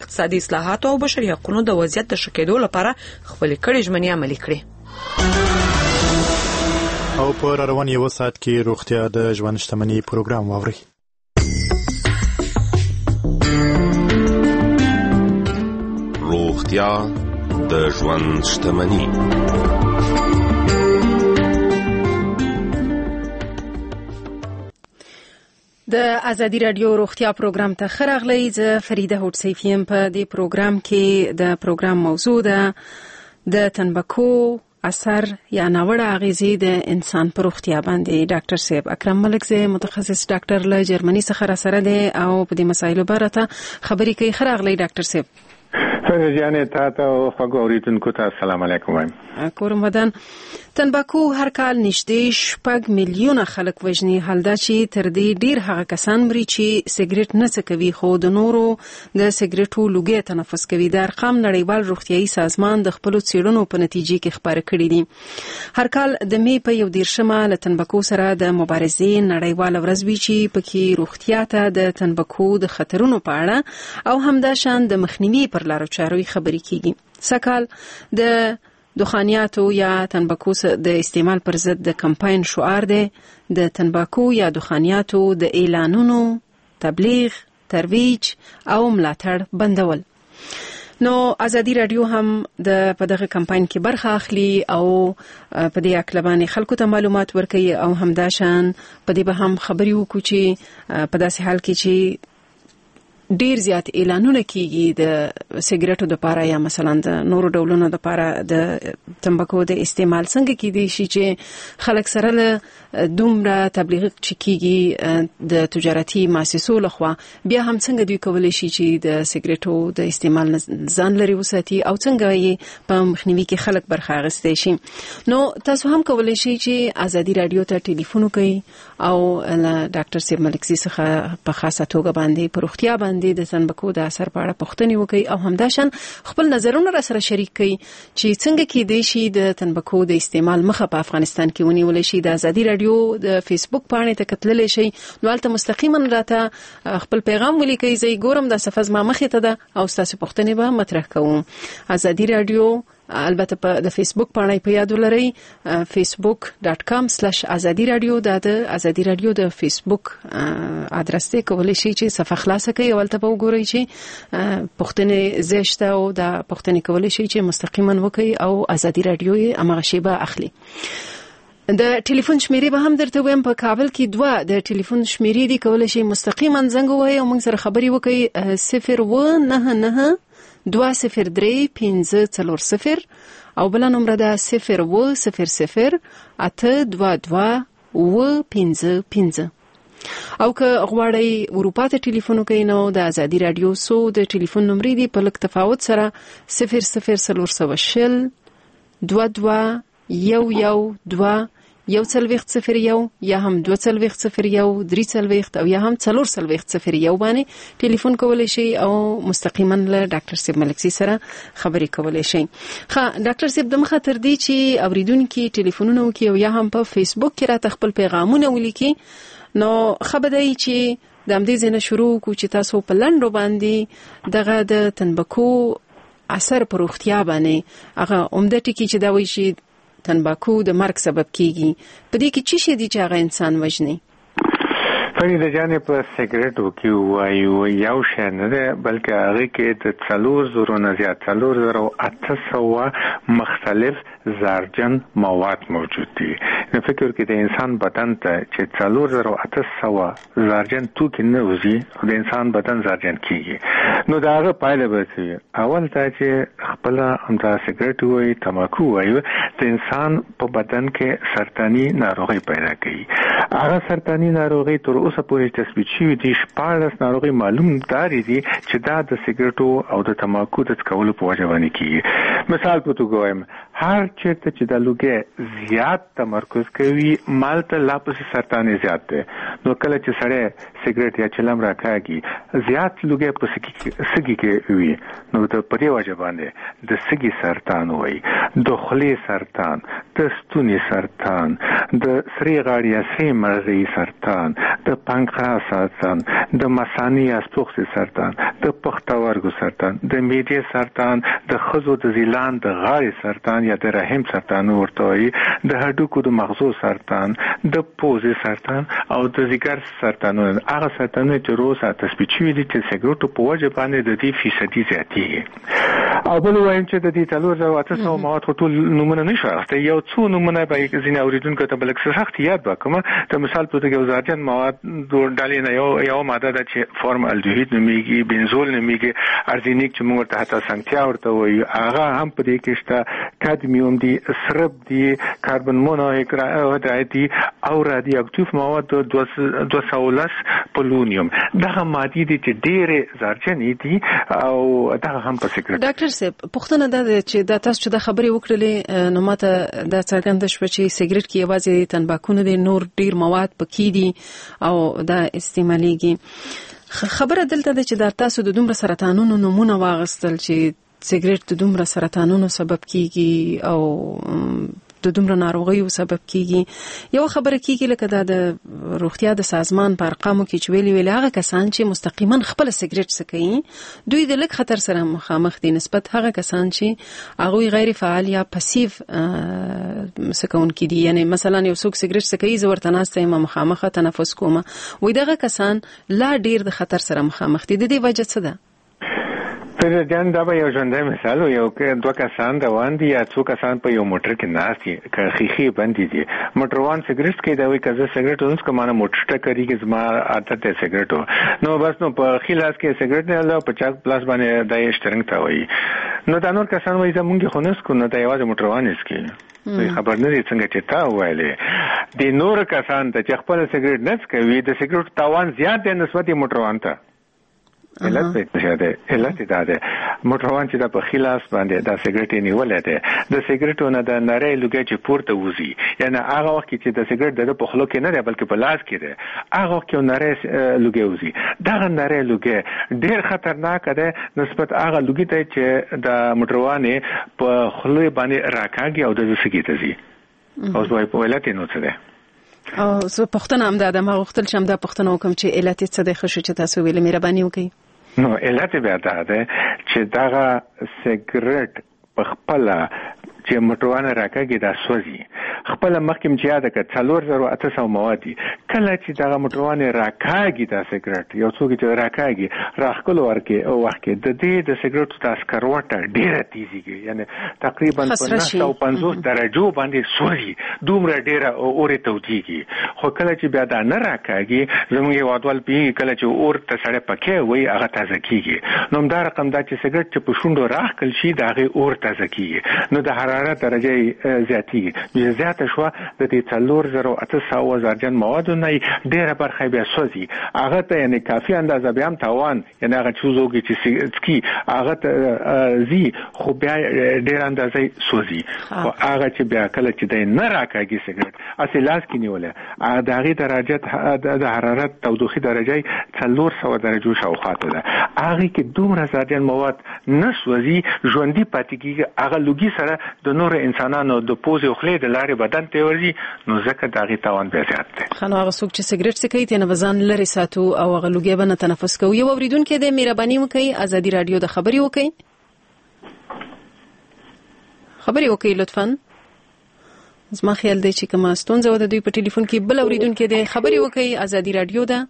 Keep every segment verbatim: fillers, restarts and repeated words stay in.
اقتصادي اصلاحات او بشري حقوقو د وضعیت د ښه کېدو لپاره خپل کړي ژمنې عملي کړي. او په روان یو ساعت کې روغتیا د ژوند شتمنۍ پروګرام واوري. روغتیا د ژوند شتمنۍ. د ازادي رادیو روغتیا پروګرام ته خراغلی ز فریده هوت سیفیم. په دې پروګرام کې د پروګرام موضوع ده د تنباکو اثر یا ناوړه اغیزې د انسان پر روغتیا باندې. ډاکټر صاحب اکرم ملکزی متخصص ډاکټر له جرمني څخه را سره دی او په دې مسایلو باره خبرې کوي. خراغلی ډاکټر صاحب. فرجانه تاسو او خبرېدونکو ته السلام علیکم. کورم ودان. تنباکو هر کال نږدې شپږ میلیونه خلک وژني. حال دا چې تر دې ډیر هغه کسان مري چې سیګریټ نه څکوي خو د نورو د سیګریټو لوګي تنفس کوي. د ارقام نړیوال روغتيایي سازمان د خپل څېړنو په نتیجې کې خبره کړې دي. هر کال د می په یو دیرشمه له تنباکو سره د مبارزې نړیوال ورځ وی چې پکې روغتیا ته د تنباکو د خطرونو په اړه او همداشان د مخنیوي پر لارو چارو خبرې کیږي. سکهال د دخانیاتو یا تنباکو د استعمال پر ضد د کمپاین شعار دی د تنباکو یا دخانیاتو د اعلانونو تبلیغ، ترویج او ملاتړ بندول. نو ازادي رادیو هم د په دغه کمپاین کې برخه اخلي او په دې اکل باندې خلکو ته معلومات ورکوي او همداشان په دې به هم خبري وکړو چې په داسې حال کې چې ډیر زیات اعلانونه کیږي د سیګریټو د لپاره یا مثلا د نورو ډولونو د لپاره د تنباکو د استعمال څنګه کیدي شي چې خلک سره له دومره تبلیغ چکیږي د تجارتي مؤسسو لخوا بیا هم څنګه دوی کولای شي چې د سیګریټو د استعمال ځان لري وساتي او څنګه یې په مخنیوي کې خلک برخه اخیستي شي. نو تاسو هم کولای شي چې ازادي رادیو ته ټلیفون وکړئ او ډاکټر سیب ملکزی څخه په خاصه توګه باندې په روغتیا باندې د تنباکو د اثر په اړه پوښتنې وکړي او همداشان خپل نظرونه را سره شریک کړي چې څنګه کېدای شي د تنباکو د استعمال مخه په افغانستان کې ونیول شي. د ازادي رادیو د فیسبوک پاڼې ته کتللی شي نو هلته مستقیما راته خپل پیغام ولیکئ. زه ګورم د صفحه زما مخې ته ده او ستاسو پوښتنې به مطرح کوم. ازادي رادیو البته په د فیسبوک پاڼې په یاد ولرئ facebook dot com slash azadi radio دا د ازادي رادیو د فیسبوک ادرس ته کولای شي چې صفحه خلاصه کړئ او البته وګورئ چې پوښتنې زیشته او د پوښتنې کولای شي چې مستقیما وکړئ او ازادي رادیو یې امغه شی به اخلي. د ټلیفون شمیرې به هم درته وایم. په کابل کې دوه د ټلیفون شمیرې دي، کولای شي مستقیما زنګ ووهئ او موږ سره خبرې وکړئ. صفر و نه نه دوه صفر درې پنځه څلور صفر او بل نمبر ده صفر و صفر صفر اته دوه دوه و پنځه پنځه. او که غواړئ اروپا ته ټلیفون وکړئ نو د ازادي رادیو سو د ټلیفون نمبر دی په لږ تفاوت سره صفر صفر څلور سوه شل دوه دوه یو یو دوه یو څلوېښت صفر یو یا هم دوه څلوېښت صفر یو درې څلوېښت او یا هم څلور څلوېښت صفر یو باندې ټلیفون کولی شي او مستقیما له ډاکټر صاحب ملکزی سره خبرې کولی شي. ښه ډاکټر صاحب د مخه تر دې چې اوریدونکي ټلیفونونه وکړي او یا هم په فیسبوک کې راته خپل پیغامونه ولیکي نو خبردای چې د همدې ځای نه شروع کو چې تاسو په لنډو باندې دغه د تنباکو اثر پر روغتیا باندې هغه عمده ټکي چې دا وایي چې تنباکو د مرګ سبب کیږي په دې کې څه شي دي چې هغه انسان وژني؟ فرید جانې په سیګریټو کې وایو یو شی نه ده بلکې هغه کې د څلور زرو نه زیات څلور زرو اته سوه مختلف زهرجن مواد موجود دي. نو فکر کې د انسان بدن ته چې څلور زرو اته سوه زهرجن توکي نه وځي د انسان بدن زهرجن کیږي. نو دا هغه پایله به شي اول دا چې خپل همدا سیګریټ وایي تمباکو وایي د انسان په بدن کې سرطاني ناروغي پیدا کوي. هغه سرطاني ناروغي تر اوسه پورې تثبیت شوی دي شپاړس ناروغي معلوم داري دي چې دا د سیګریټو او د تمباکو د څکولو په وجه باندې کیږي. مثال په توګه وایم هر چیرته چې د لوګي زیات تمرکز کوي مالته لا پس سرطان زیات دی نو کله چې سړی سیګریټ یا چلم راکاږي زیات لوګي په سګي کې وي نو ته په دې وجه باندې د سګي سرطان وایي د خولې سرطان د ستوني سرطان د سری غاړې یا سری مرغۍ سرطان د پانکراس سرطان د مثانې یا سپوږمۍ سرطان د پښتورګو سرطان د معدې سرطان د خزو د زیلان د غاړې سرطان یا د رحم سرطان ورته وایي د هډوکو د مغزو سرطان د پوزې سرطان او د ځیګر سرطانونه هغه سرطانونه چې روزه تثبیت شوي دي چې سیګریټو په وجه باندې د دې فیصدي زیاتېږي او بل وایم چې د دې څلور زره اته سوه مواد ټول نمونه نشو اخیستی یو څو نمونه به ځینې اوریدونکو ته بلک سخت یاد وکړم د مثال په توګه زهرجن مواد دوه ډلې نه یو یو ماده ده چې فورمالډهید نومیږي بنزول نومیږي ارزینیک چې موږ ته حتی سنگتیا ورته وایو هغه هم په دې کې شته کادمیوم دی سرب دی کاربن مونوهایدرایت دی او رادیواکټیو مواد دوه سوه لس پولونیوم دغه مادې دي چې ډېرې زهرجنې دي او دغه هم په سیګریټ ډاکټر صاحب پوښتنه دا ده چې دا تاسو چې د خبرې وکړلې نو ماته دا څرګنده شوه چې سیګریټ کې یوازې تنباکو نه دي نور ډیر مواد پکې دي او دا استعمالېږي خبره دلته ده چې دا تاسو د دومره سرطانونو نمونه واغستل چې سیګریټ د دومره سرطانونو سبب کیږي او د دومره ناروغیو سبب کیږي یو خبره کیږي لکه دا د روغتیا د سازمان په ارقامو کې چې ویلي ویل هغه کسان چې مستقیما خپل سیګریټ څکوي دوی د لږ خطر سره مخامخ دي نسبت هغه کسان چې هغه غیر فعال یا پسیو سکون کې دي یعنی مثلا یو څوک سیګریټ څکوي زه ورته ناسته یم مخامخه تنفس کوم وای دغه کسان لا ډیر د خطر سره مخامخ دي د دې وجه څه ده پر جان دا به یو ژوندی مثال یو کې دوه کسان روان دي یا څو کسان په یو موټر کې ناست دي که خیخي باندې دي موټروان سیګریټ کې دا وایي که زه سیګریټ ونس کوم نه موټر ټکرېږي زما عادت دی سیګریټ نو بس نو په خلاص کې سیګریټ نه له پچاس پلاس باندې د شترنګ تا وایي نو دا نور کسان وایي زمونږ خو نس کو نو دا یوازې موټروان اس کې خبر نه دي څنګه چې تا وایلې د نور کسان ته چې خپل سیګریټ نس کوي د سیګریټ تاوان زیات دی نسبت موټروان ته علت به څه ده علت دا ده موټروان چې د په خلاص باندې د سیګریټ نیولې ده د سیګریټو نه د نری لوګي چې پورته وځي یعنی هغه وخت چې د سیګریټ د په خلو کې نه دی بلکې په لاس کې دی هغه کې نری لوګي وځي دا نری لوګي ډیر خطرناک ده نسبت هغه لوګي ته چې د موټروان په خلو باندې راکاږي او د سګي ته ځي اوس وای په علت نو څه ده او زه پښتنه هم د ما غوښتل شم دا پښتنه وکم چې علت څه د خښ چې تاسو ویل مهرباني وکړئ نو علت بیا دا ده چې دا سیګریټ په خپل چې موټروان راکاږي دا سوځي خپل مخکم چې یاد کړه څلور زره اته سوه مواد کله چې دا موټروان راکاږي دا سیګریټ یو څوک چې راکاږي راخکل ورکه او وخت کې د دې د سیګریټ د اسکروټه ډیره تیزیږي یعنی تقریبا په نهه سوه پنځوس درجو باندې سوځي دومره ډیره اورې توتیږي خو کله چې بیا دا نه راکاږي زموږ یو وادوال پی کله چې اور ته سره پکې وای هغه تازه کیږي نو دا رقم دا چې سیګریټ چې په شونډو راخکل شي دا غي اور تازه کیږي نو د حرارت درجه زیاتیږي زیاته شو د دې څلور زره اته سوه زهرجن موادو نه ډیره برخه بیا سوځي هغه ته یعنی کافي اندازه بیا هم تاوان یعنی هغه چوزوږي چې سکي هغه ته زی خو بیا ډیره اندازه سوځي خو هغه چې بیا کله چې د نه راکاږي سیګریټ اصل لاس کې نیولې د هغه درجه د حرارت تودوخي درجه څلور سوه درجو شاوخواته ده هغه کې دومره زهرجن مواد نه سوځي ژوندۍ پاتې کیږي هغه لوګي سره د نور انسانانو د پوزې او خولې د لارې بدن ته ورځي نو ځکه دغه تاوان بیا زیات دی خو هغه څوک چې سیګریټ څکوي ته نه وزن لري ساتو او هغه لوګي به نه تنفس کوي یو اوریدونکو د مهرباني وکړي ازادي رادیو د خبري وکړي خبري وکړي لطفا زما خیال دی چې کومه ستونزه و د دوی په ټلیفون کې بل اوریدونکو د خبري وکړي ازادي رادیو ده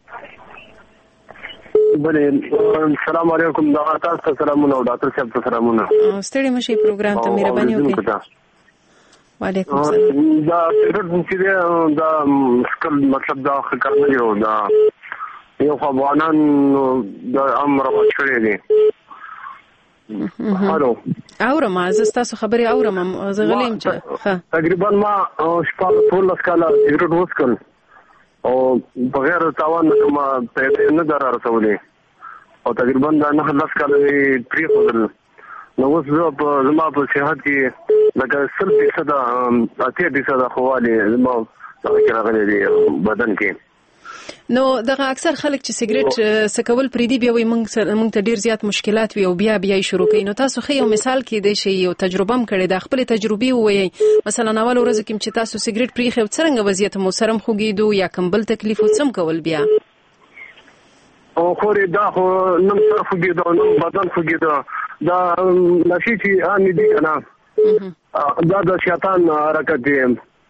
بله السلام علیکم دا تاسو سلامونه او ډاکټر صاحب ته سلامونه ستړي مشي پروګرام ته مهرباني وکړئ وعلیکم السلام دا چې دا سکل مطلب دا ښکار نه یو دا یو افغانان د امر مشورې دي هالو اورم از تاسو خبري اورم زه غلیم چې ها تقریبا ما شپږ ټول کاله سیګریټ وسکل او بغیر تاوان کومه پیدا نه درار رسولې او تقریبا دا نه خلاص کړی پری خپل نو اوس زه په زما په صحت کې لکه سل فیصد اتیا فیصد خواله زما څنګه راغلي دي بدن کې. نو دغه اکثر خلک چې سیګریټ سکول پریدي بیا وي موږ موږ ته ډیر زیات مشکلات وي او بیا بیا شروع کوي. نو تاسو خو یو مثال کې دی شي یو تجربه هم کړی د خپل تجربې وایي مثلا اول ورځ کې چې تاسو سیګریټ پریخي څنګه وضعیت مو سرم خوګیدو یا کوم بل تکلیف وڅم کول بیا او خوري دا خو نن سر خوګیدو نن بدن خوګیدو دا نشي چې ان دي کنه دا د شیطان حرکت دی.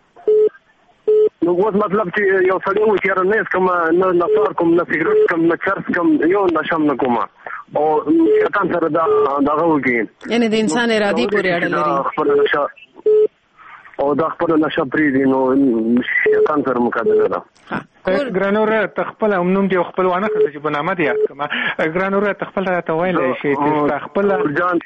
نو اوس مطلب چې یو سړی و چې نه کوم نه نفر کوم نه سیګریټ کوم نه چرس کوم یو نشم نه کوم او شیطان سره دا دغه وږي یعنی د انسان ارادي پورې اړه لري خپل نشه او دا خپل نشه پریدي نو شیطان سره مقابله ده. ګرانوره تخپل همنوم دی خپل وانه چې بنامه دی کما ګرانوره تخپل راته وایلې شي چې خپل جان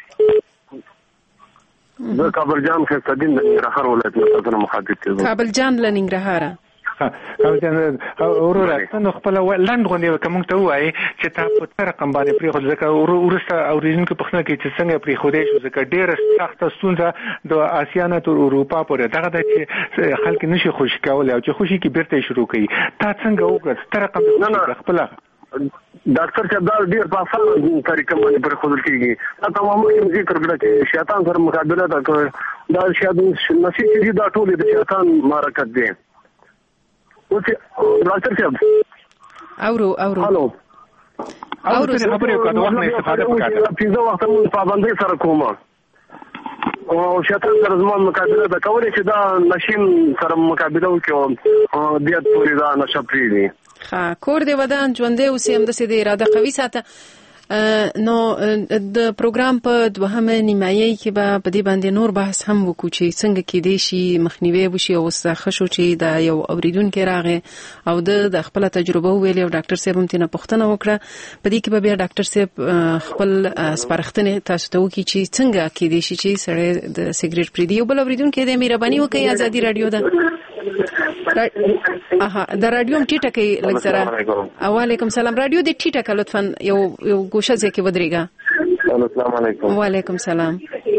زه کابل جان خستدین د ننګرهار ولایت نه مخاطب کېږم. کابل جان له ننګرهار کابل جان اوروره نو خپل لاند غونډه کوم ته وایي چې تاسو په رقم باندې پری خو ځکه ورسته اوریدونکو په خنه کې چې څنګه پری خو دې شو ځکه ډېر سخت ستونزه د آسیا نه تر اروپا پورې دغه د چې خلک نشي خوشی کول او چې خوشي کې بیرته شروع کوي. تا څنګه وکړ تر رقم خپل ډاکټر چې دا ډیر په اسانه طریقه باندې پر خودل کیږي دا تمامه ذکر کړل چې شیطان سره مقابله دا کوي دا شیطان نشي چې دا ټول د شیطان حرکت دی. او چې ډاکټر صاحب اورو اورو هالو اورو خبرې کوي دا وخت استفاده وکړه پیزا وخت مو پابندۍ سره کومه او شیطان سره زمون مقابله دا کوي چې دا نشیم سره مقابله وکړي او بیا پوری دا نشه پریدي. ها کور دی ودان ژوندې اوسې هم د سې د اراده قوي ساته. نو د پروګرام په دوهمه نیمایي کې به په دې باندې نور بحث هم وکړو چې څنګه کې دی شي مخنیوي وشي او څه شو چې دا یو اوریدونکو راغی او د خپل تجربه ویلې او ډاکټر صاحب هم تنه پوښتنه وکړه. په دې کې به بیا ډاکټر صاحب خپل سپارښتنه تاسو ته وکړي چې څنګه کې دی شي چې سړی د سیګریټ پریدي او بل اوریدونکو دې مهرباني وکړي ازادي رادیو ده اها د رادیو ټیټه کې لږ سره. وعلیکم سلام رادیو دې ټیټه کې لطفا یو یو ګوشه ځکه ودرېګا. السلام علیکم. وعلیکم سلام.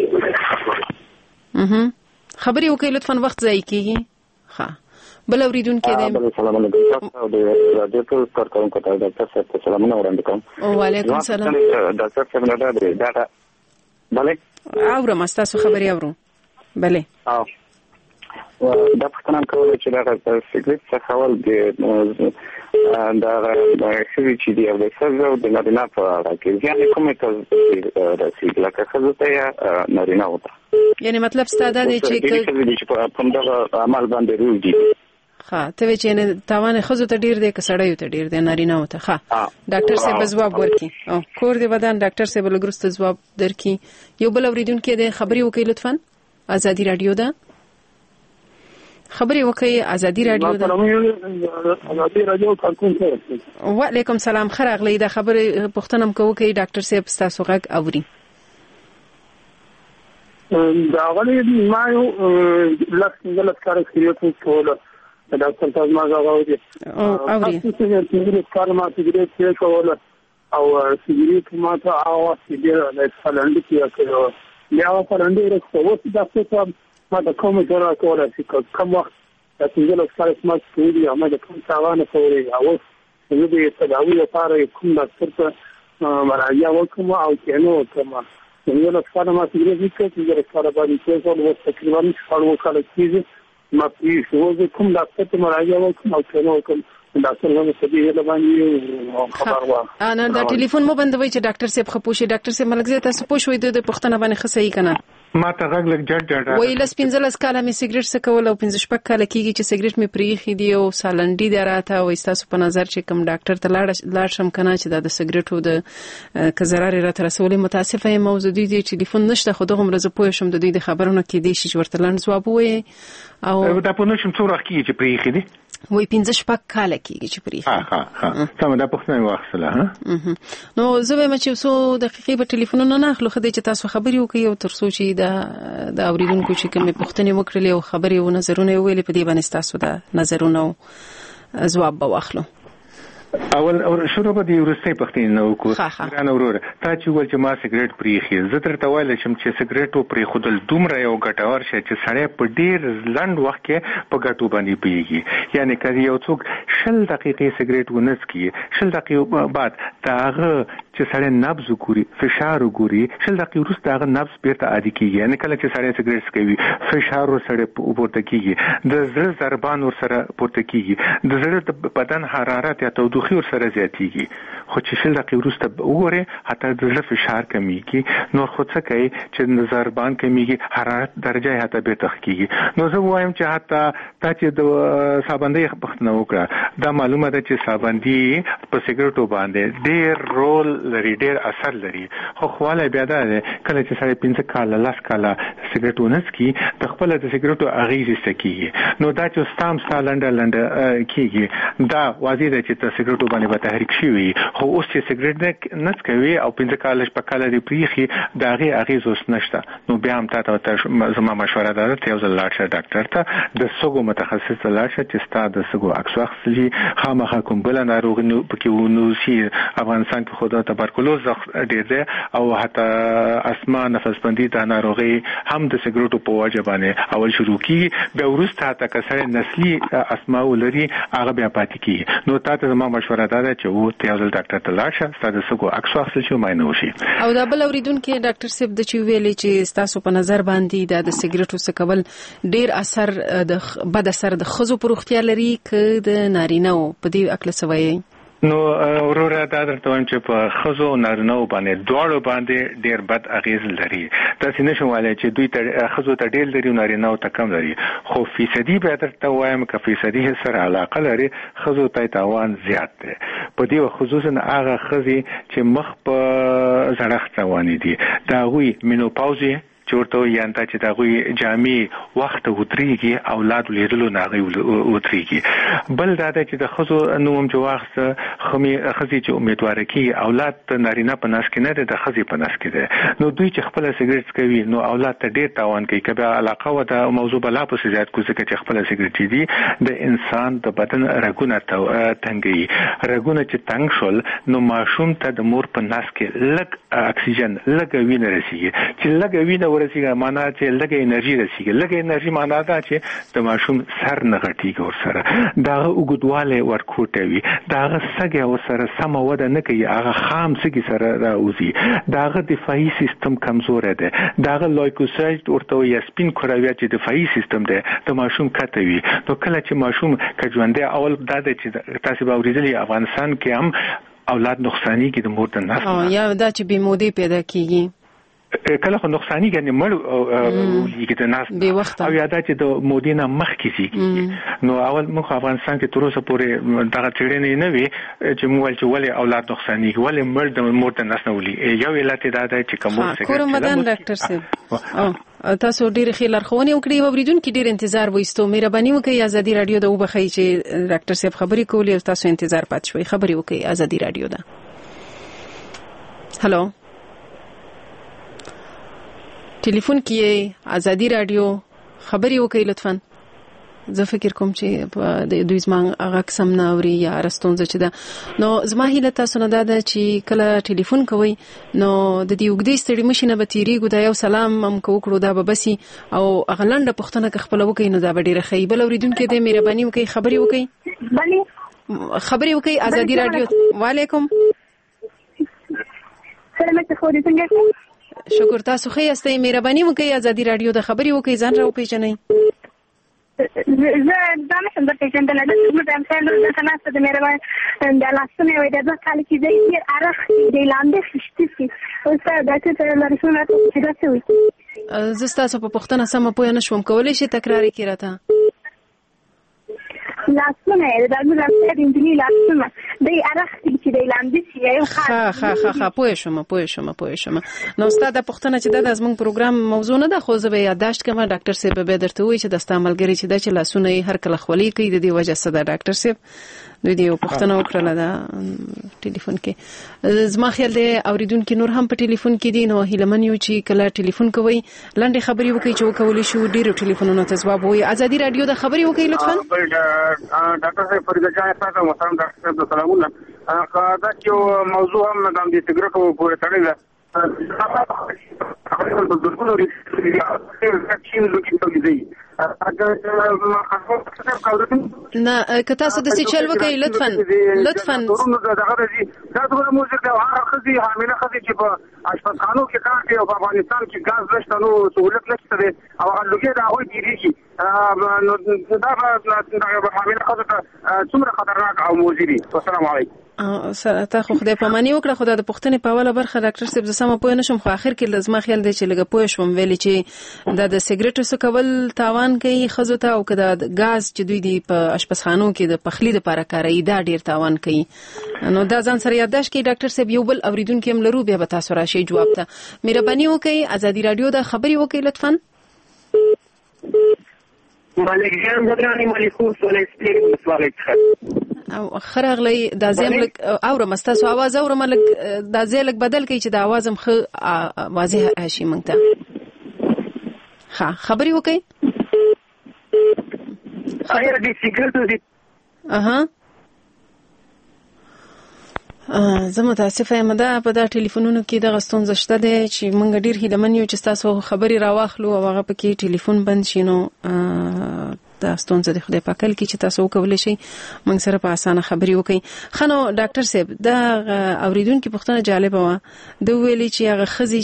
اها خبري وکړئ لطفا وخت ځای کیږي. ها بل اوریدونکو دې السلام علیکم د رادیو ټول کارکونکو ته ډاکټر صاحب سلامونه وړاندې کوم. وعلیکم سلام. ډاکټر صاحب نه دا دا بله اورم تاسو خبري اورم بله. اه دا پښتنه کولای چې دا سیګریټ څخه ول د دا د شوی چې دی او د سزا د نارینه په اړه کې ځان کومه ته رسیدل لکه خزه ته نارینه وته یعنی مطلب ستاده دی چې په کوم ډول عمل باندې روي دي. ها ته چې نه تاوان خزه ته ډیر دی که سړی ته ډیر دی نارینه وته. ها ډاکټر صاحب جواب ورکړي او کور دی ودان ډاکټر صاحب لګرست جواب درکې. یو بل اوریدونکو دې خبري وکړي لطفا ازادي رادیو ده خبري وکړي ازادي رادیو ده. ازادي رادیو کارکون سره. وعلیکم سلام خراغلی دا خبره پښتنم کوو کې ډاکټر صاحب تاسو غږ اوري. دا غلي ما یو لکه غلط کار کوي ټول ډاکټر صاحب ما غواړي او اوري چې کار ما سیګریټ کې کول او سیګریټ ما ته او سیګریټ له فلند کې کړو یا فلند یې راځو چې ډاکټر صاحب ما د کومه جوړه کوله چې کوم وخت د څنګه کار سمات کوي او ما د کوم تاوان کوي او زه دې تداوی لپاره کوم ډاکټر ته مراجعه وکم او کینو کوم څنګه کار ما سیګریټ کې چې کار باندې چې ټول تقریبا څلور کال کېږي ما پیښه کوم ډاکټر ته مراجعه وکم او کینو کوم ډاکټر هم څه دی له باندې خبر و انا دا ټلیفون مو بندوي چې ډاکټر صاحب خپوشي ډاکټر صاحب ملګری تاسو پوښوي د پښتنه باندې خصي کنه ما ته غږ لګ جړ جړ وای لس پنځلس کاله مې سیګریټ سکول او پنځه شپږ کاله کېږي چې سیګریټ مې پریخي دی او سالنډي دی راته او تاسو په نظر چې کوم ډاکټر ته لاړ لاړ شم کنه چې د سیګریټو د کزراري راته رسولې متاسفه یم موضوع دی چې ټلیفون نشته خو دغه مرزه پوه شم د دوی د خبرونو کې دی چې ورته لاند جواب وای او دا په نشم څو راکې چې پریخي دی وای پنځه شپږ کاله کېږي چې پریخي ها ها ها سم دا پښتنه واخله ها نو زه به مچ وسو دقیقې په ټلیفونونو نه اخلو خدای چې تاسو خبري وکي او تر څو چې دا د اوریدونکو چې کومه پښتنه وکړلې او خبري او نظرونه ویلې په دې باندې تاسو دا نظرونه او جواب به واخلو. اول شروع به د ورستۍ پختین نو کو ګران اورور تا چې ول چې ما سیګریټ پریخي زه ترته وایل چې چې سیګریټ پرې خودل دومره یو ګټور شي چې سړی په ډیر لنډ وخت کې په ګټو باندې پیږي یعنی کله یو څوک شل دقیقې سیګریټ ونسکي شل دقیقې بعد داغه چې سړی نبض ګوري فشار ګوري شل دقیقې وروسته هغه نبض بیرته عادي کیږي یعنی کله چې سړی سیګریټ سکوي فشار ورسره پورته کیږي د زړه ضربان ورسره پورته کیږي د زړه د بدن حرارت یا تودوخه خو سره زیاتیږي خو چې شل دقیقې وروسته وګوره حتی د زړه فشار کمیږي نور خو څه کوي چې د ضربان کمیږي حرارت درجه حتی به تخکیږي نو زه وایم چې حتی تا چې د صابندۍ پختنه وکړه دا معلومه ده چې صابندي په سیګریټو باندې ډېر رول لري ډېر اثر لري خو خواله بیا ده کله چې سړی پنځه کاله لاس کاله سیګریټ ونسکي د خپل د سیګریټو اغیزې سکیږي نو دا چې ستام ستالنده لنده کیږي دا واضح ده چې ته سیګریټ باندې به تحریک شي خو اوس چې سیګریټ نه څکوي او پنځه کال په کال دی پریخي دا غي اغیز اوس نشته نو بیا هم تاسو ته زما مشوره ده چې یو ځل لاړ شئ ډاکټر ته د سګو متخصص ته لاړ شئ چې ستاسو د سګو عکس واخلي خامخا کوم بل ناروغي نو پکې ونوسي افغانستان کې خود تبرکلوز ډېر دی او حتی اسما نفس بندي د ناروغي هم د سیګریټو په وجه باندې اول شروع کی بیا ورسته تا کسر نسلی اسما ولري هغه بیا پاتې کی نو تاسو زما مشوره ده چې و ته یو ځل ډاکټر ته لاړ شئ ستاسو سګو عکس واخلي چې ماینه وشي او دا بل اوریدونکو ډاکټر صاحب د چې ویلي چې تاسو په نظر باندې د سیګریټو څکول ډیر اثر د بد اثر د خزو پر روغتیا لري ک د نارینه په دې اکل سوي نو وروره دا درته وایم چې په خزو نارینه باندې دواړو باندې ډیر بد اغیز لري تاسو نشئ وایي چې دوی ته خزو ته ډیر لري نارینه ته کم لري خو فیصدي به درته وایم چې فیصدي سره علاقه لري خزو ته تاوان زیات دی په دې خصوصا هغه خزي چې مخ په زړښت روان دي دا غوي مینوپاوزي چورته یانتا چې دا غوي جامع وخت وتريږي اولاد لیدلو ناغي وتريږي بل دا چې د خزو نوم جواخ خمي خزي چې امیدوار کی اولاد نارینه په ناس کې نه د خزي په ناس کې ده نو دوی چې خپل سیګریټ کوي نو اولاد ته ډیر تاوان کوي کبه علاقه و د موضوع بلا په زیات کوزه چې خپل سیګریټ دي د انسان د بدن رګونه تنګي رګونه چې تنګ شول نو ماشوم ته د مور په ناس کې لګ اکسیجن لګ وینه رسیږي چې لګ وینه ورسیږي معنا چې لګ انرژي رسیږي لګ انرژي معنا دا چې د ماشوم سر نه غټیږي ورسره دا وګدواله ورکوټوي دا سګه ورسره سم وده نه کوي هغه خام سګي سره راوځي دا دفاعي سیستم کمزور دی دا لایکوسایت ورته یا سپین کروي چې دفاعي سیستم دی د ماشوم کټوي نو کله چې ماشوم کژوندې اول دا چې تاسو به ورېدلی افغانستان کې هم اولاد نقصانی کې د مور د نس او یا دا چې بیمودي پیدا کیږي کله خو نقصانی غني مړ یګ د ناس او یاده چې د مودینه مخ کیږي نو اول موږ افغانستان کې تر اوسه پورې دغه چړنې نه وي چې موږ چې ولې اولاد نقصانی ولې مړ د مور د ناس نه ولي یو علت دا ده چې کوم څه کوم مدان ډاکټر صاحب تاسو ډیر خیر لارښوونې وکړې وبریدون کې ډیر انتظار وېستو مهرباني وکړئ ازادي رادیو د وبخښي چې ډاکټر صاحب خبرې کولې او تاسو انتظار پات شوي خبرې وکړئ ازادي رادیو ده هالو ټلیفون کې ازادي رادیو خبري وکړئ لطفا زه فکر کوم چې د دوی زما هغه قسم نه اوري یا رستونځ چې دا نو زما هیله تاسو نه ده چې کله ټلیفون کوي نو د دې وګړي ستړي مشینه به تیریږي دا یو سلام هم کوکړو دا به بسي او اغلنده پښتنه ک خپل وکړي نو دا به ډیره خی بل اوریدونکو دې مهرباني وکړي خبري وکړي بله خبري وکړي ازادي رادیو وعلیکم سلام ته خو دې څنګه شکر تاسو خې استئ مهرباني وکړئ ازادي رادیو د خبري وکړئ ځان راو پیژنئ زه دا نشم د پیژندل د څومره د امثال د تناسب د مهرباني د لاسونه وي د ځکه کال کې دې ارخ دې لاندې فشتي او څه د څه لارښوونه چې دا څه وي زه تاسو په پښتنه سم پوه نه شوم کولای شي تکرار کړئ راته لاسونه د دغه د انجلي لاسونه د ارخ چې د لاندې شي یو خاص خا خا خا پوه شوم پوه شوم پوه شوم نو ستاسو د پښتنه چې د زموږ پروګرام موضوع نه ده خو زه به یادداشت کوم ډاکټر صاحب به درته وایي چې د استعمالګری چې د لاسونه هر کله خولي کوي د دې وجه څه ده ډاکټر صاحب دوی دی پښتنه وکړه دا ټلیفون کې زما خیال دی اوریدونکو نور هم په ټلیفون کې دي نو هیلمن یو چې کله ټلیفون کوي لاندې خبري وکړي چې وکولې شو ډیرو ټلیفونونو ته جواب وي ازادي رادیو د خبري وکړي لطفا ډاکټر صاحب فرید جان تاسو محترم ډاکټر صاحب سلامونه دا یو موضوع هم د دې سګریټو پورې تړلی ده خبرې په دغه لري چې لوکي تولیدي نه که تاسو د څه چل وکړئ لطفا لطفا دا ټول موږ د هغه خزي حامله خزي چې په اشپزخانو کې کار کوي او په افغانستان کې غاز نشته نو سہولت نشته دی او هغه لوګي دا وایي دي نو دا د حامله خزو ته څومره خطرناک او موضوع دي. السلام علیکم. سره ته خو خدای پاماني وکړه خدای د پښتنې په اوله برخه ډاکټر صاحب زما پوه نشم خو اخر کې لازمه خیال دی چې لګه پوه شوم ویلي چې دا د سیګریټو سکول تاوان کوي خزو ته او کدا غاز چې دوی دی په اشپزخانو کې د پخلی لپاره کاروي دا ډیر تاوان کوي نو دا ځان سره یاداش کې ډاکټر صاحب یو بل اوریدونکو هم لرو بیا به تاسو راشي جواب ته مهرباني وکړئ ازادي رادیو د خبري وکړئ لطفا. مالک جان بدرانی مالیکو سولې سپیډ مسواک او خرغلی دا زملک اورم استاسو आवाज اورم لک دا زلک بدل کی چې دا आवाज هم خ واضح راشي مونږ ته ها خبري وکي خیر دې سیګریټ دې اها زه متاسفه یم دا په دا ټلیفونونو کې د غستون زشته دي چې مونږ ډیر هیلمن یو چې تاسو خبري راواخلو او هغه پکې ټلیفون بند شینو دا ستونزه د خدای پاکل کې چې تاسو وکولای شئ موږ سره په اسانه خبري وکړي. خنو ډاکټر صاحب دا اوریدونکو پښتنه جالبه و د ویلي چې هغه خزي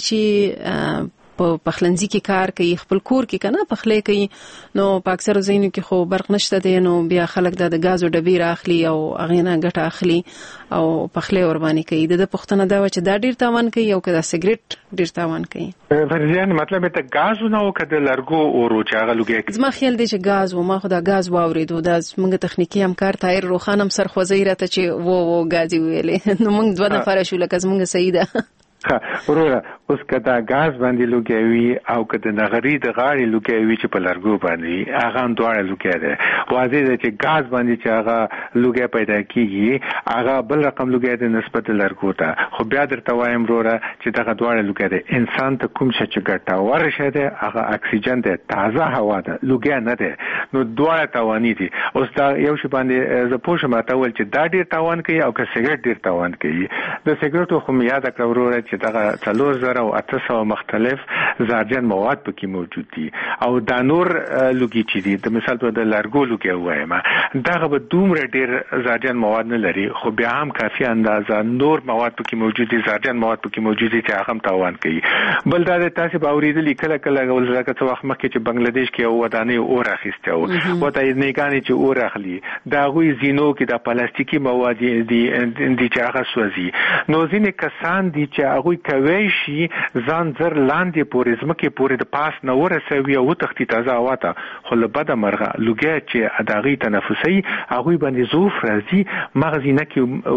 چې په پخلنځي کې کار کوي خپل کور کې کنه پخلې کوي نو په اکثر ځینو کې خو برق نشته دی نو بیا خلک د غازو ډبې راخلي او اغینا ګټه اخلي او پخلې ور باندې کوي د پښتنه دا و چې دا ډیر تاوان کوي او کدا سیګریټ ډیر تاوان کوي. فرضیان مطلب ته غاز نه او کده لرګو او روچاغه لګي زما خیال دی چې غاز و ما خو دا غاز واوریدو دا موږ تخنیکی همکار تایر روخانم سرخوځي راته چې وو وو غازي ویلې نو موږ دوه نفر شو لکه موږ سیده وروره اوس کدا غاز باندې لګوي او کده نغری د غاړي لګوي چې په لرګو باندې هغه دواړه لګي واضح ده چې غاز باندې چې هغه لګي پیدا کیږي هغه بل رقم لګي د نسبت لرګو ته خو بیا درته وایم وروره چې دغه دواړه لګي انسان ته کوم څه چې ګټه ورشه ده هغه اکسیجن ده تازه هوا ده لګي نه ده نو دواړه توانی دي. اوس دا یو شی باندې ز پوښتنه ماته ول چې دا ډیر توان کوي او که سیګریټ ډیر توان کوي د سیګریټو خو یاد کړو وروره چې دغه څلور زره او اته سوه مختلف زهرجن مواد پکې موجود دي او دا نور لوګي چې دي د مثال په د لارګو لوګي وایم دغه به دومره ډیر زهرجن مواد نه لري خو بیا هم کافي اندازه نور مواد پکې موجود دي زهرجن مواد پکې موجود دي چې هغه هم تاوان کوي. بل دا د تاسو باوریدل کله کله ول راکه څو وخت مخکې چې بنگلاديش کې یو ودانې اور اخیسته و وته نه کاني چې اور اخلي دا غوي زینو کې د پلاستیکي مواد دي د چې هغه سوځي نو ځینې کسان دي چې هغه کوي شي ځان زر لاندې پورې زمکه پورې د پاس نه ورسوي او تختی تازه واته خو له بده مرغه لوګي چې اداغي تنفسي هغه باندې زوف راځي مغزینه کې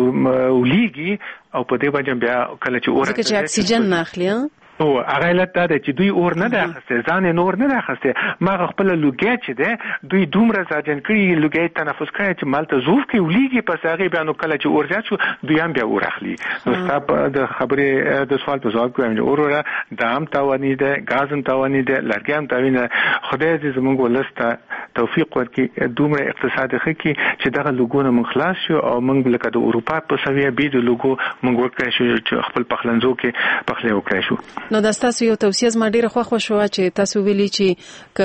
ولېږي او په دې باندې بیا کله چې اور ځکه چې اکسیجن نه اخلي او هغه لته دا چې دوی اور نه راخسته ځان نور نه راخسته ما خپل لوګي چې ده دوی دومره ځاجن کړی لوګي تنفس کوي چې مالته زوف کې ولېږي پس هغه بیا نو کله چې اور ځات شو دوی هم بیا اور اخلي نو ستاسو د خبرې د سوال په ځواب کوم اوره دام تاوانی ده غاز هم تاوانی ده لرګي هم تاوینه خدای دې زموږ ولسته توفیق ورکړي دومره اقتصاد خکې چې دغه لوګونه من خلاص شو او موږ لکه د اروپا په سویه بي د لوګو موږ ورکړی شو چې خپل پخلنځو کې پخلی وکړی شو. نو دا تاسو یو توصیه زما ډیره خوښ شو چې تاسو ویلي چې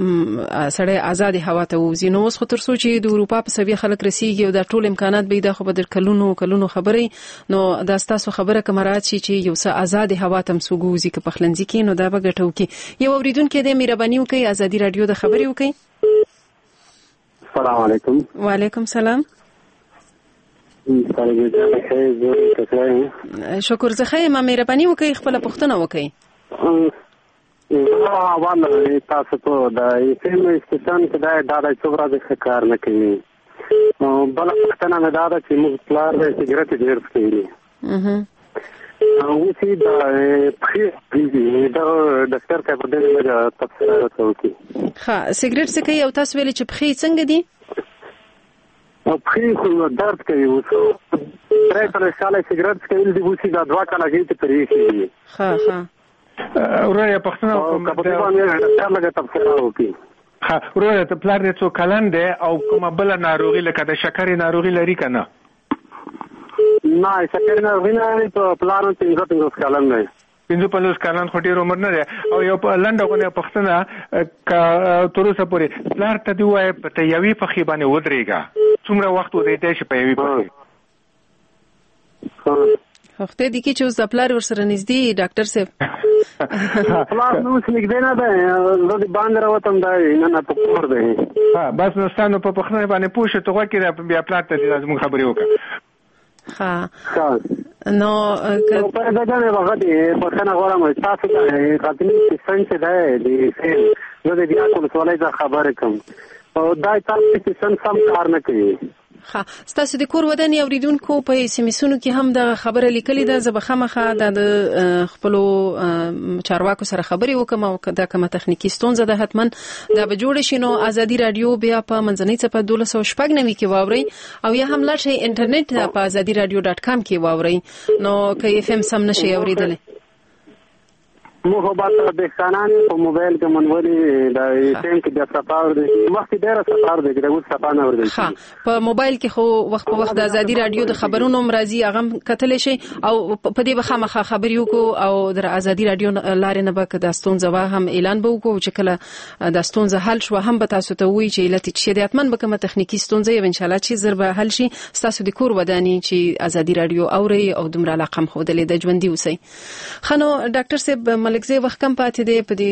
ک سړی آزاد هوا ته وځي نو اوس خو تر څو چې د اروپا په سویه خلک رسیږي او دا ټول امکانات به د خو بدر کلونو کلونو خبري نو دا تاسو خبره کمرات شي چې یو څه آزاد هوا تم سوګوزي ک پخلنځي کې نو دا به ګټو کې یو اوریدونکو د مهرباني وکي ازادي رادیو د خبري وکي. السلام علیکم. وعلیکم السلام. شکر زه خیر ما مهرباني وکي خپل پښتنه وکي. اه والله تاسو ته د فلم استشان کې دا د څومره د کار نه کوي بل پښتنه نه دا چې موږ پلار د سیګریټ ډیر څکوي اها او چې دا پخې دا د ډاکټر ته په دې وجه تفسیر وکړي. ها سیګریټ څکوي او تاسو ویلي چې پخې څنګه دي او پخې خو درد کوي اوس درې کاله کاله سیګریټ څکول دي وسی دا دوه کاله کې ته پرېږي دي ها ها ورته پښتنه په دې باندې ډاکټر لګا تفصیل وکړي. ها ورته ته پلار دې څو کلن دی او کومه بل ناروغي لکه د شکرې ناروغي لري کنه؟ نه شکرې ناروغي نه په پلان څنګه څنګه کلن دی پنځه پنځوس کلن خو ډېر عمر نه دی او یو په لنډه غونې پښتنه تر اوسه پورې پلار ته دې ووایه په ته یوې پښې باندې ودرېږه څومره وخت ودرېدی شي په یوې پښې؟ وخت دې کې چې اوس د پلار ورسره نږدې ډاکټر صاحب پلار نو څه نږدې نه ده زه دې باندې راوتم دا نه نه په کور دی ها بس نو ستاسو په پښنه باندې پوه شو ته غوږ بیا پلار ته دې زموږ خبرې وکړه. ها نو په دا نه وغه په څنګه غواړم تاسو ته خاطري څنګه ده دې زه دې بیا کوم سوالای ځا خبرې کوم او دا تاسو چې څنګه سم کار نه کوي. ها ستاسو د کور ودانۍ اوریدونکو په سیمسونو کې هم د خبره لیکلې ده زه به خامخا د خپل چارواکو سره خبرې وکم او دا کومه تخنیکی ستونزه ده حتما دا به جوړ شي. نو ازادي رادیو بیا په منځنۍ صفحه دولس سوه شپږ نوي کې واوري او یا هم لاړ شئ انټرنیټ په ازادي رادیو ډاټ کام کې واوري نو که اف ام سم نشي اوریدل مو خو باندې د خانان په موبایل کې منوري د ټیم کې د سفر د مخکې ډېر سفر دی د اوس سفر نه ورغلی. ها په موبایل کې خو وخت په وخت د ازادي رادیو د خبرونو مرضی هغه کتل شي او په دې بخامخه خبري وکړو او د ازادي رادیو لارې نه به د ستونزه هم اعلان به وکړو چې کله د ستونزه حل شو هم به تاسو ته وایي چې علت چې د اتمن به کومه تخنیکی ستونزه ان شاء الله چې زر به حل شي تاسو د کور ودانۍ چې ازادي رادیو اوري او دومره علاقه مخ ودلې د ژوندۍ اوسئ. خنو ډاکټر صاحب ملک زی وخت کم پاتې دی په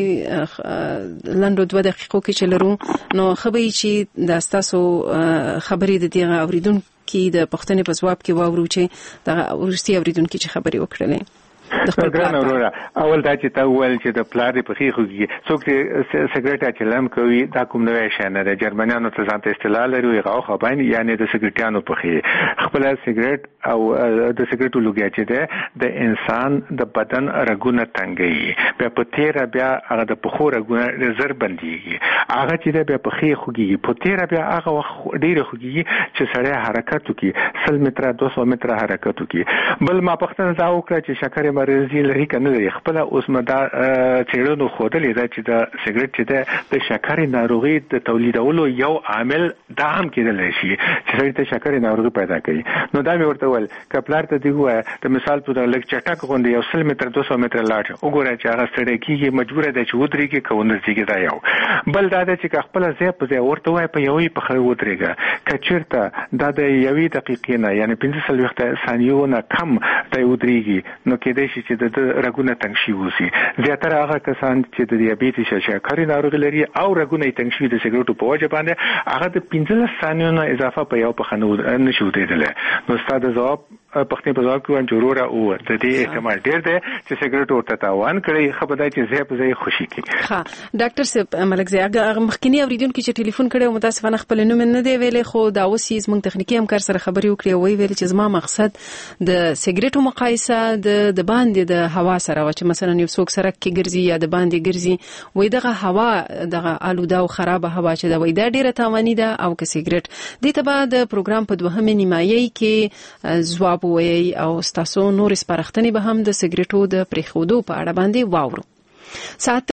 دې لنډو دوه دقیقو کې چې لرو نو خبرې چې د تاسو خبرې د دې اوریدونکو د پښتنې په ځواب کې واورو چې د ورستي اوریدونکو چې خبرې وکړلې ګران وروره اول دا چې تا وویل چې د پلار په خې خوږي څوک چې سیګریټ چلم کوي دا کوم نوې شی نه ده جرمنیانو ته ځان ته اصطلاح لري هغه خو باندې یعنی د سیګریټانو په خې خپل سیګریټ او د سیګریټو لوګي چې ده د انسان د بدن رګونه تنګي بیا په تیر بیا هغه د پخو رګونه زر بنديږي هغه چې بیا په خې خوږي په تیر بیا هغه ډیره خوږي چې سړی حرکت وکړي سل متره دوه سوه متره حرکت وکړي. بل ما پښتنه دا وکړه چې شکر مرزي لري کنه لري خپل اوس مدا چیرونو خودلې دا چې د سیګریټ چې د شکرې ناروغي د تولیدولو یو عامل دا هم کېدل شي چې سړی ته شکرې ناروغي پیدا کوي. نو دا مې ورته ول کپلار ته دی وای د مثال په لږ چټک غونډي یو سل متر دوه سوه متر لاړ وګوره چې هغه سړی کېږي مجبور دی چې ودرېږي کوونه ځيږي دا یو بل دا چې خپل ځای په ځای ورته وای په یوې په خې ودرېږي کچیرته دا د یوې دقیقې نه یعنی پنځه سلويخت ثانیو نه کم دی ودرېږي نو کې چې د رګونه تنګ شي وسی زیاتره هغه کسان چې د دیابیټس یا شکرې ناروغي لري او رګونه تنګ شي د سیګریټو په وجه باندې هغه د پنځه ثانیو نه اضافه په یو په خنو نشي ودرېدل. نو ستاسو ځواب پښتني په ځواب کې وان ضروره او د دې احتمال ډیر دی چې سیګریټ ورته تاوان کړي خبردای چې زه په ځای خوشي کی. ها ډاکټر صاحب ملک زی هغه مخکینی اوریدونکو چې ټلیفون کړي متاسفانه خپل نوم نه دی ویلې خو دا اوسې زموږ تخنیکی همکار سره خبرې وکړي وی ویل چې زما مقصد د سیګریټو مقایسه د د باندې د هوا سره و چې مثلا یو څوک سره کې ګرځي یا د باندې ګرځي وای دغه هوا دغه آلوده او خراب هوا چې دا وای دا ډیره تاوانی ده او که سیګریټ دې ته بعد پروګرام په دوهمه نیمایي کې ځواب وایي او تاسو نور سپارښتنې به هم د سیګریټو د پریښودو په اړه باندې واورو. ساعت